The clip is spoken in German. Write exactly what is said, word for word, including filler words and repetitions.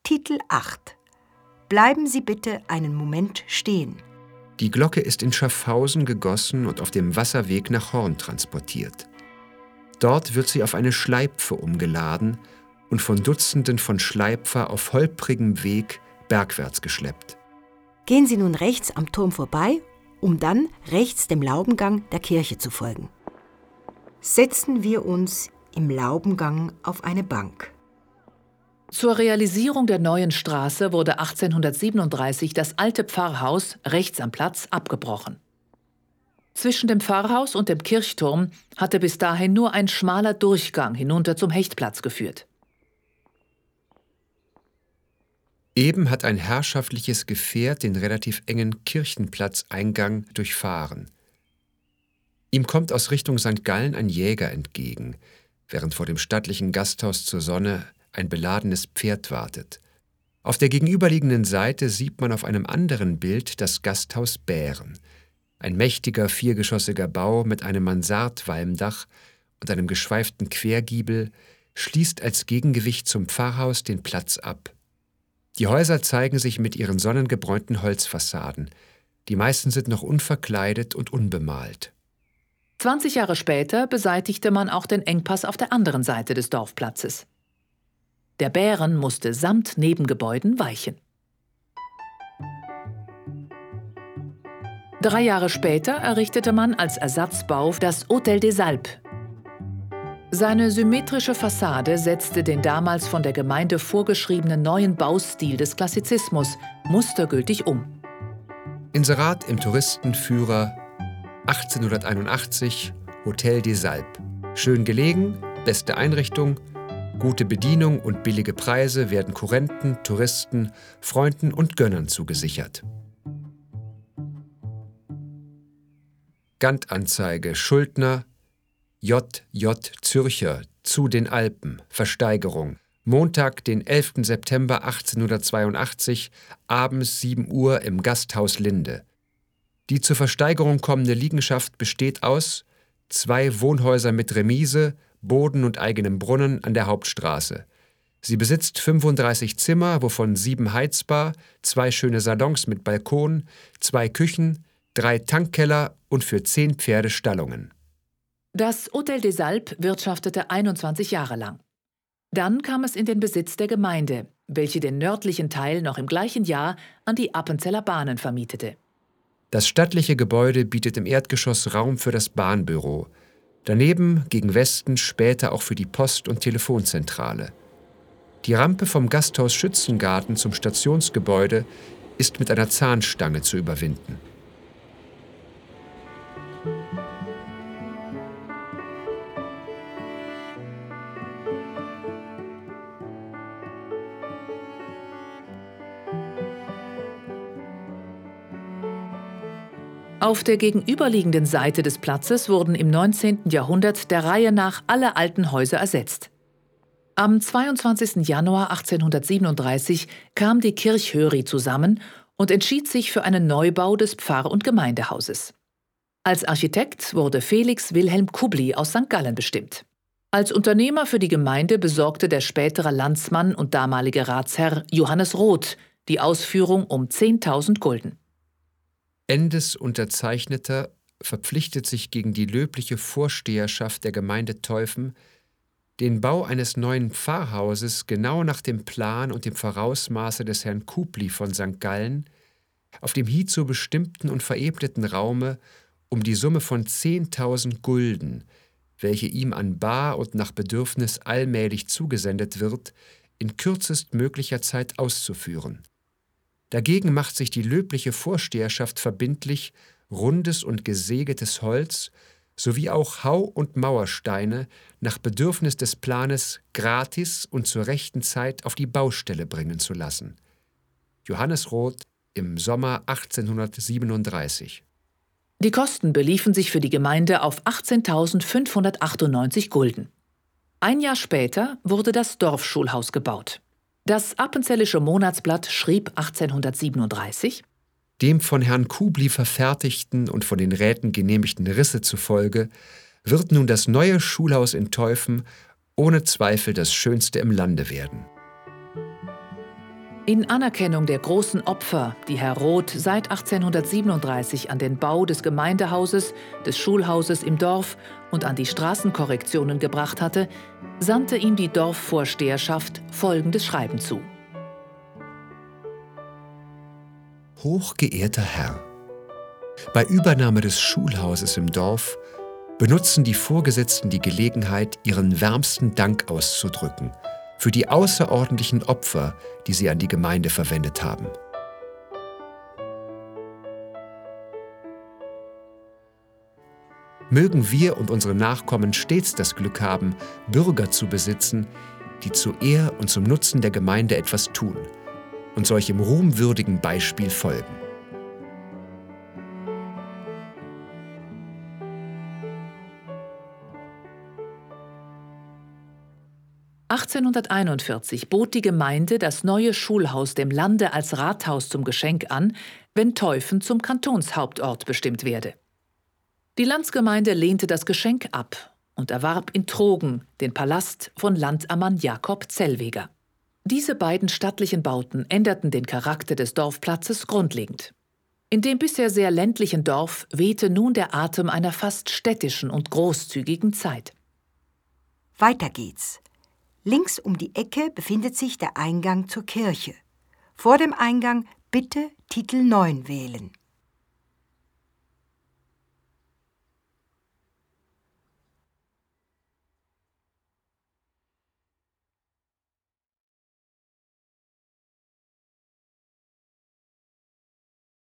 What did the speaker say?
Titel acht. Bleiben Sie bitte einen Moment stehen. Die Glocke ist in Schaffhausen gegossen und auf dem Wasserweg nach Horn transportiert. Dort wird sie auf eine Schleipfe umgeladen und von Dutzenden von Schleipfer auf holprigem Weg bergwärts geschleppt. Gehen Sie nun rechts am Turm vorbei, um dann rechts dem Laubengang der Kirche zu folgen. Setzen wir uns im Laubengang auf eine Bank. Zur Realisierung der neuen Straße wurde achtzehnhundertsiebenunddreißig das alte Pfarrhaus rechts am Platz abgebrochen. Zwischen dem Pfarrhaus und dem Kirchturm hatte bis dahin nur ein schmaler Durchgang hinunter zum Hechtplatz geführt. Eben hat ein herrschaftliches Gefährt den relativ engen Kirchenplatzeingang durchfahren. Ihm kommt aus Richtung Sankt Gallen ein Jäger entgegen, während vor dem stattlichen Gasthaus zur Sonne ein beladenes Pferd wartet. Auf der gegenüberliegenden Seite sieht man auf einem anderen Bild das Gasthaus Bären. Ein mächtiger, viergeschossiger Bau mit einem Mansardwalmdach und einem geschweiften Quergiebel schließt als Gegengewicht zum Pfarrhaus den Platz ab. Die Häuser zeigen sich mit ihren sonnengebräunten Holzfassaden. Die meisten sind noch unverkleidet und unbemalt. zwanzig Jahre später beseitigte man auch den Engpass auf der anderen Seite des Dorfplatzes. Der Bären musste samt Nebengebäuden weichen. Drei Jahre später errichtete man als Ersatzbau das Hôtel des Alpes. Seine symmetrische Fassade setzte den damals von der Gemeinde vorgeschriebenen neuen Baustil des Klassizismus mustergültig um. Inserat im Touristenführer achtzehnhunderteinundachtzig, Hôtel des Alpes. Schön gelegen, beste Einrichtung, gute Bedienung und billige Preise werden Kurrenten, Touristen, Freunden und Gönnern zugesichert. Gantanzeige, Schuldner, J J Zürcher, zu den Alpen, Versteigerung. Montag, den elften September achtzehnhundertzweiundachtzig, abends sieben Uhr im Gasthaus Linde. Die zur Versteigerung kommende Liegenschaft besteht aus zwei Wohnhäuser mit Remise, Boden und eigenem Brunnen an der Hauptstraße. Sie besitzt fünfunddreißig Zimmer, wovon sieben heizbar, zwei schöne Salons mit Balkon, zwei Küchen, drei Tankkeller und für zehn Pferde Stallungen. Das Hôtel des Alpes wirtschaftete einundzwanzig Jahre lang. Dann kam es in den Besitz der Gemeinde, welche den nördlichen Teil noch im gleichen Jahr an die Appenzeller Bahnen vermietete. Das stattliche Gebäude bietet im Erdgeschoss Raum für das Bahnbüro. Daneben gegen Westen später auch für die Post- und Telefonzentrale. Die Rampe vom Gasthaus Schützengarten zum Stationsgebäude ist mit einer Zahnstange zu überwinden. Auf der gegenüberliegenden Seite des Platzes wurden im neunzehnten Jahrhundert der Reihe nach alle alten Häuser ersetzt. Am zweiundzwanzigsten Januar achtzehnhundertsiebenunddreißig kam die Kirchhöri zusammen und entschied sich für einen Neubau des Pfarr- und Gemeindehauses. Als Architekt wurde Felix Wilhelm Kubli aus Sankt Gallen bestimmt. Als Unternehmer für die Gemeinde besorgte der spätere Landsmann und damalige Ratsherr Johannes Roth die Ausführung um zehntausend Gulden. Endes Unterzeichneter verpflichtet sich gegen die löbliche Vorsteherschaft der Gemeinde Teufen, den Bau eines neuen Pfarrhauses genau nach dem Plan und dem Vorausmaße des Herrn Kubli von Sankt Gallen auf dem hiezu bestimmten und verebneten Raume um die Summe von zehntausend Gulden, welche ihm an bar und nach Bedürfnis allmählich zugesendet wird, in kürzestmöglicher Zeit auszuführen. Dagegen macht sich die löbliche Vorsteherschaft verbindlich, rundes und gesägetes Holz sowie auch Hau- und Mauersteine nach Bedürfnis des Planes gratis und zur rechten Zeit auf die Baustelle bringen zu lassen. Johannes Roth im Sommer achtzehnhundertsiebenunddreißig. Die Kosten beliefen sich für die Gemeinde auf achtzehntausendfünfhundertachtundneunzig Gulden. Ein Jahr später wurde das Dorfschulhaus gebaut. Das Appenzellische Monatsblatt schrieb achtzehnhundertsiebenunddreißig: Dem von Herrn Kubli verfertigten und von den Räten genehmigten Risse zufolge wird nun das neue Schulhaus in Teufen ohne Zweifel das schönste im Lande werden. In Anerkennung der großen Opfer, die Herr Roth seit achtzehnhundertsiebenunddreißig an den Bau des Gemeindehauses, des Schulhauses im Dorf und an die Straßenkorrektionen gebracht hatte, sandte ihm die Dorfvorsteherschaft folgendes Schreiben zu. Hochgeehrter Herr, bei Übernahme des Schulhauses im Dorf benutzen die Vorgesetzten die Gelegenheit, ihren wärmsten Dank auszudrücken für die außerordentlichen Opfer, die sie an die Gemeinde verwendet haben. Mögen wir und unsere Nachkommen stets das Glück haben, Bürger zu besitzen, die zu Ehr und zum Nutzen der Gemeinde etwas tun und solchem ruhmwürdigen Beispiel folgen. achtzehnhunderteinundvierzig bot die Gemeinde das neue Schulhaus dem Lande als Rathaus zum Geschenk an, wenn Teufen zum Kantonshauptort bestimmt werde. Die Landsgemeinde lehnte das Geschenk ab und erwarb in Trogen den Palast von Landammann Jakob Zellweger. Diese beiden stattlichen Bauten änderten den Charakter des Dorfplatzes grundlegend. In dem bisher sehr ländlichen Dorf wehte nun der Atem einer fast städtischen und großzügigen Zeit. Weiter geht's. Links um die Ecke befindet sich der Eingang zur Kirche. Vor dem Eingang bitte Titel neun wählen.